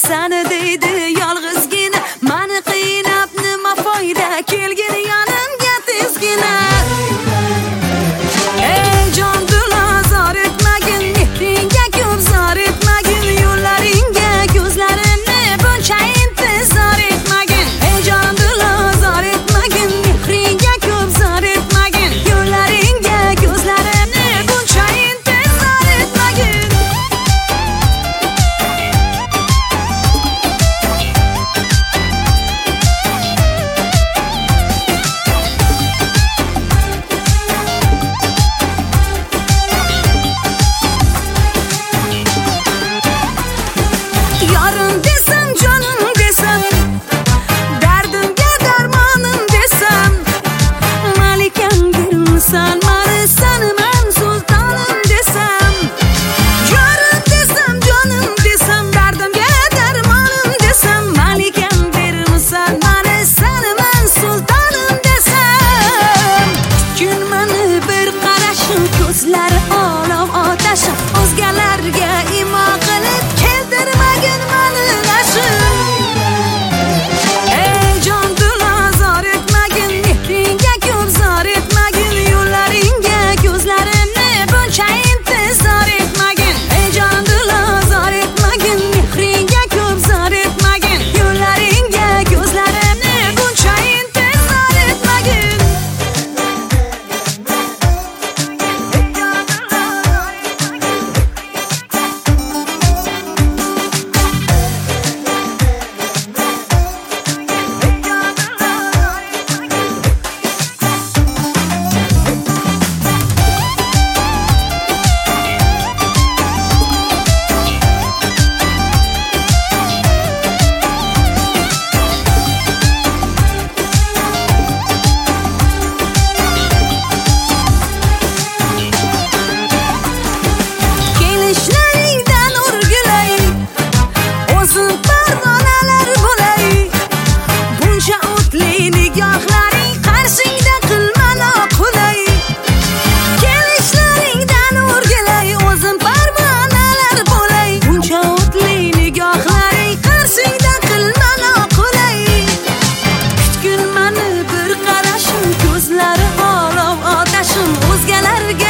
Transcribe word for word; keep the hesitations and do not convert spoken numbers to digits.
seni deydi yolg'izgina, meni qiynab nima foyda, kelgin yonimga tezgina. Ey jon dilo zor etmagin, mehringga ko'p zor etmagin, yo'llaringga ko'zlarimni buncha intizor etmagin. Ey jon dilo zor etmagin, mehringga ko'p zor etmagin, yo'llaringga ko'zlarimni buncha intizor etmagin. Yarın desem, canım desem, derdimge dermanım desem, malikamdirmisan mani saniman sultanım desem. Yarın desem, canım desem, derdimge dermanım desem, malikamdirmisan mani saniman sultanım desem. Kun meni bir qarashim, ko'zlari olov otashim, o'zgalarga imo qilib keltirmagin meni g'ashim. Ey jon dilo zor etmagin, mehringga ko'p zor etmagin, yo'llaringga ko'zlarimni buncha intizor etmagin. Ey jon dilo zor etmagin, mehringga ko'p zor etmagin, yo'llaringga ko'zlarimni buncha intizor etmagin. Kelishlaringdan o'rgilay, o'zim parvonalar bo'lay, buncha o'tli nigohlaring qarshingda qilmana qulay. Kelishlaringdan o'rgilay, o'zim parvonalar bo'lay, buncha o'tli nigohlaring qarshingda qilmana qulay. Kutgin meni bir qarashim, ko'zlari olov otashim, o'zgalarga